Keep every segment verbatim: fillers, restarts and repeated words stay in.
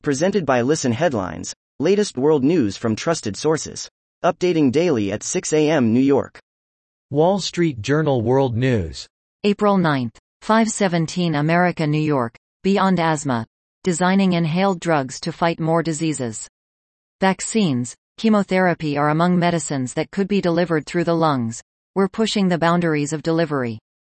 Presented by Listen Headlines, latest world news from trusted sources. Updating daily at six a m New York. Wall Street Journal World News. April ninth, five seventeen America, New York. Beyond asthma. Designing inhaled drugs to fight more diseases. Vaccines, chemotherapy are among medicines that could be delivered through the lungs. We're pushing the boundaries of delivery.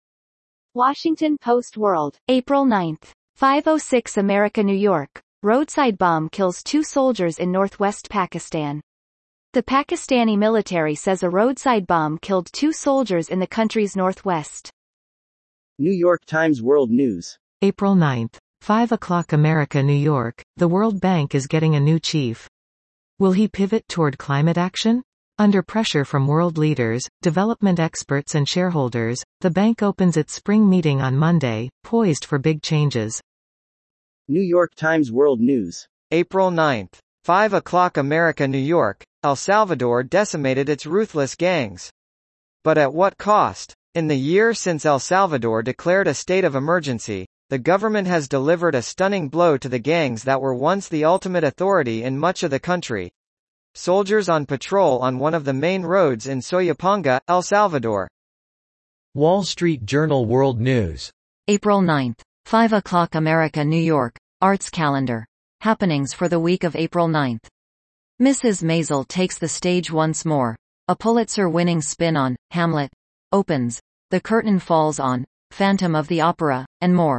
Washington Post World. April ninth, five oh six America, New York. Roadside bomb kills two soldiers in northwest Pakistan. The Pakistani military says a roadside bomb killed two soldiers in the country's northwest. New York Times World News. April ninth, five o'clock America, New York. The World Bank is getting a new chief. Will he pivot toward climate action? Under pressure from world leaders, development experts and shareholders, the bank opens its spring meeting on Monday, poised for big changes. New York Times World News. April ninth, five o'clock America, New York. El Salvador decimated its ruthless gangs. But at what cost? In the year since El Salvador declared a state of emergency, the government has delivered a stunning blow to the gangs that were once the ultimate authority in much of the country. Soldiers on patrol on one of the main roads in Soyapango, El Salvador. Wall Street Journal World News. April ninth, five o'clock America, New York. Arts Calendar. Happenings for the week of April ninth. Missus Maisel takes the stage once more. A Pulitzer-winning spin on Hamlet opens. The curtain falls on Phantom of the Opera, and more.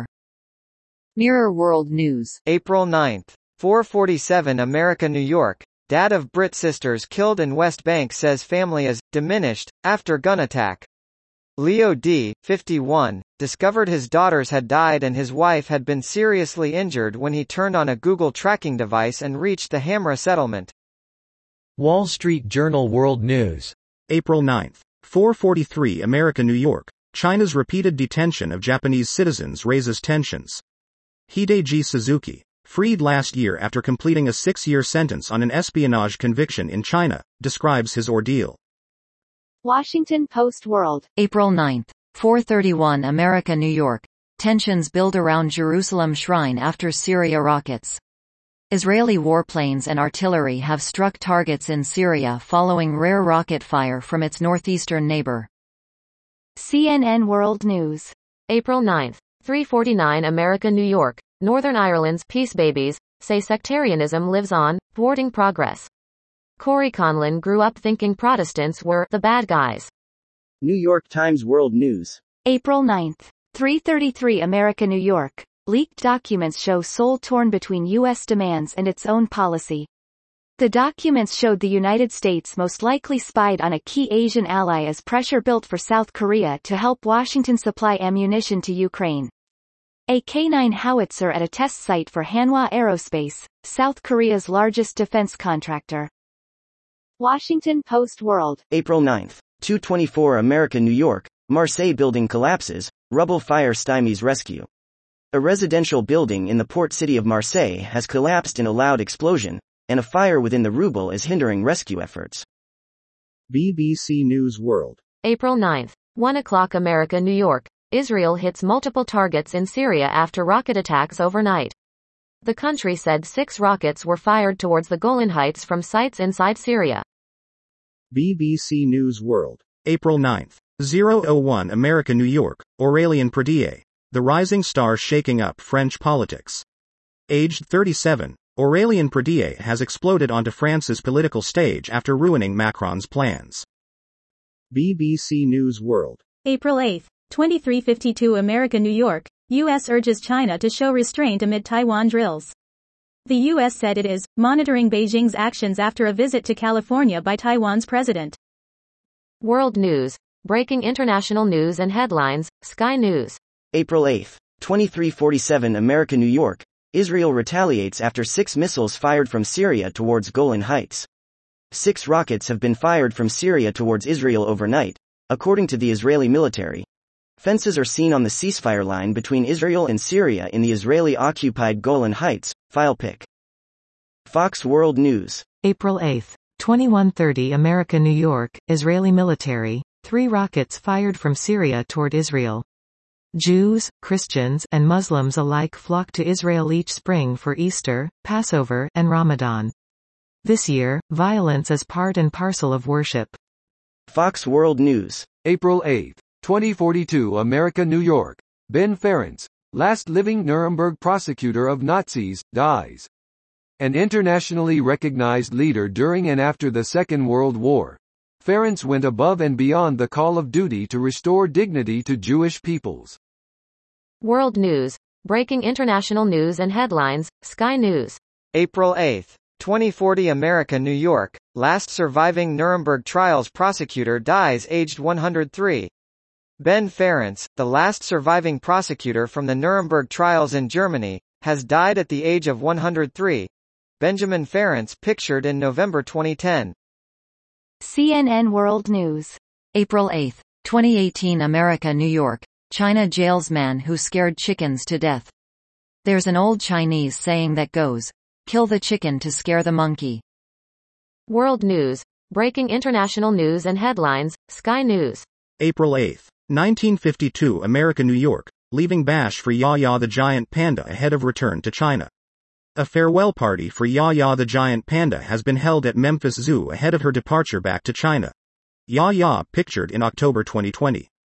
Mirror World News. April ninth, four forty-seven America, New York. Dad of Brit sisters killed in West Bank says family is diminished after gun attack. Leo D., fifty-one, discovered his daughters had died and his wife had been seriously injured when he turned on a Google tracking device and reached the Hamra settlement. Wall Street Journal World News. April ninth, four forty-three America, New York. China's repeated detention of Japanese citizens raises tensions. Hideji Suzuki, freed last year after completing a six-year sentence on an espionage conviction in China, describes his ordeal. Washington Post World. April ninth, four thirty-one America, New York. Tensions build around Jerusalem shrine after Syria rockets. Israeli warplanes and artillery have struck targets in Syria following rare rocket fire from its northeastern neighbor. C N N World News. April ninth, three forty-nine America, New York. Northern Ireland's peace babies say sectarianism lives on, thwarting progress. Corey Conlon grew up thinking Protestants were the bad guys. New York Times World News. April ninth, three thirty-three America, New York. Leaked documents show Seoul torn between U S demands and its own policy. The documents showed the United States most likely spied on a key Asian ally as pressure built for South Korea to help Washington supply ammunition to Ukraine. A K nine howitzer at a test site for Hanwha Aerospace, South Korea's largest defense contractor. Washington Post World. April ninth, two twenty-four America, New York. Marseille building collapses, rubble fire stymies rescue. A residential building in the port city of Marseille has collapsed in a loud explosion, and a fire within the rubble is hindering rescue efforts. B B C News World. April ninth, one o'clock America, New York. Israel hits multiple targets in Syria after rocket attacks overnight. The country said six rockets were fired towards the Golan Heights from sites inside Syria. B B C News World. April ninth, zero oh one America, New York. Aurélien Pradier, the rising star shaking up French politics. Aged thirty-seven, Aurélien Pradier has exploded onto France's political stage after ruining Macron's plans. B B C News World. April eighth, twenty-three fifty-two America, New York. U S urges China to show restraint amid Taiwan drills. The U S said it is monitoring Beijing's actions after a visit to California by Taiwan's president. World News. Breaking international news and headlines, Sky News. April eighth, twenty-three forty-seven America, New York. Israel retaliates after six missiles fired from Syria towards Golan Heights. Six rockets have been fired from Syria towards Israel overnight, according to the Israeli military. Fences are seen on the ceasefire line between Israel and Syria in the Israeli-occupied Golan Heights. File pic. Fox World News. April eighth, twenty-one thirty America, New York. Israeli military. Three rockets fired from Syria toward Israel. Jews, Christians, and Muslims alike flock to Israel each spring for Easter, Passover, and Ramadan. This year, violence is part and parcel of worship. Fox World News. April eighth, twenty forty-two America, New York. Ben Ferencz, last living Nuremberg prosecutor of Nazis, dies. An internationally recognized leader during and after the Second World War, Ferencz went above and beyond the call of duty to restore dignity to Jewish peoples. World News. Breaking international news and headlines, Sky News. April eighth, twenty forty America, New York. Last surviving Nuremberg trials prosecutor dies aged one hundred three. Ben Ferencz, the last surviving prosecutor from the Nuremberg trials in Germany, has died at the age of one hundred three. Benjamin Ferencz pictured in November twenty ten. C N N World News. April eighth, twenty eighteen America, New York. China jails man who scared chickens to death. There's an old Chinese saying that goes, kill the chicken to scare the monkey. World News. Breaking international news and headlines, Sky News. April eighth, nineteen fifty-two America, New York, leaving bash for Yaya the giant panda ahead of return to China. A farewell party for Yaya the giant panda has been held at Memphis Zoo ahead of her departure back to China. Yaya pictured in October twenty twenty.